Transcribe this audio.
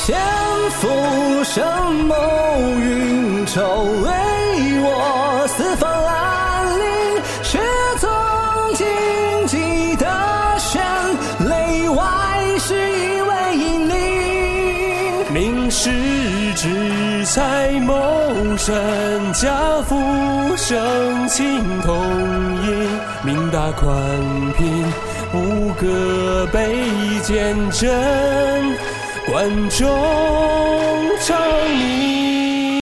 千浮生谋云愁，为我四方安宁，却从荆棘的弦，内外是一位引领。 名士志才谋生，家父生情同饮，命大宽平，无各悲见真，关中长鸣。